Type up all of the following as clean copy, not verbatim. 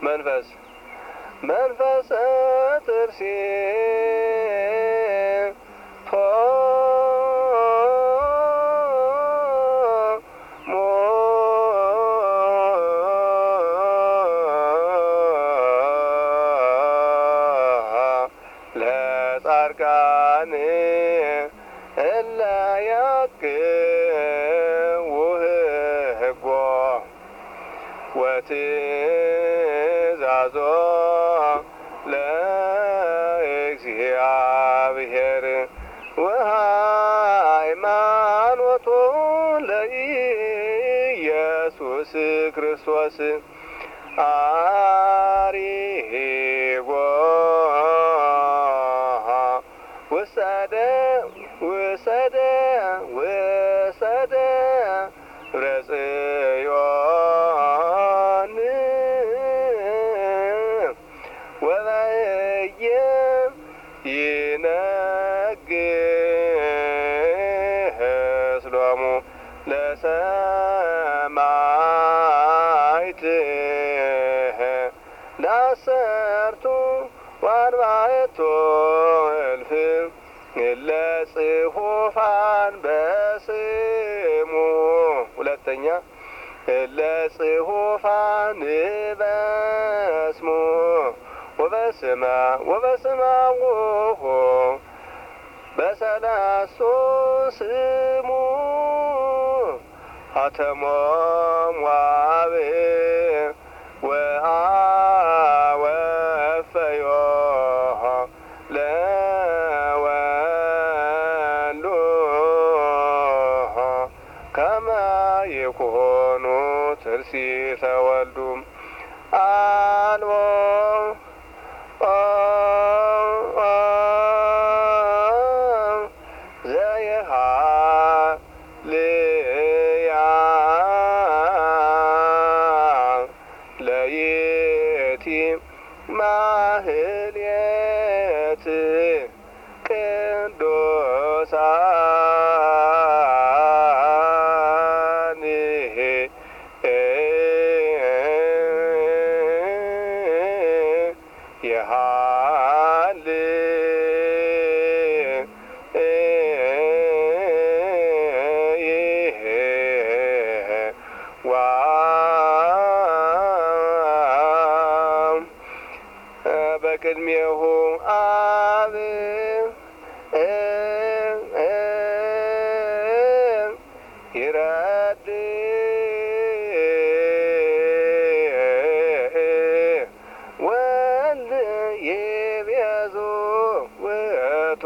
መንፈሰ ጥርሴ ለጻድቃን እለ ያቅቡህ ሕጎ ወትእዛዞ ለእግዚአብሔር ወሃይማኖቶ ለኢየሱስ ክርስቶስ አሪጎ ውሰደ ረጽዮን ወበየ ይነግስ ሎሙ ለሰማዕት ለአሰርቱ ወአርባዕቱ እልፍ እለ ጽሑፋን በስሙ ሁለተኛ እለ ጽሑፋን በስሙ ወበስማሁ በሰላሱ ስሙ ሀተሞም ዋብ ወአወፈዮ ለወሉ ከመ ይኩኑ ትርሲተ ወልዱ አልቦ ዘየሃልያ ለይቲ ማህሌት ቅዱሳን በቅድሜሁ አብ ይረድ ወልድ ይቤዙ ውእቱ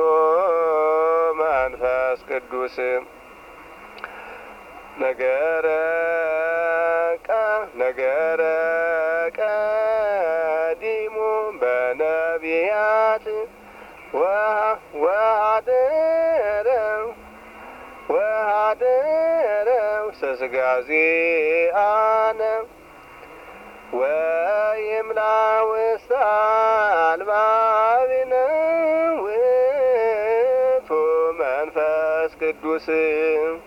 መንፈስ ቅዱስ ነገረ ቀዲሙ በነቢያት ወኀደረ ስጋ ዚአነ ወይምላ ውስተ አልባቢነ ውእቱ መንፈስ ቅዱስ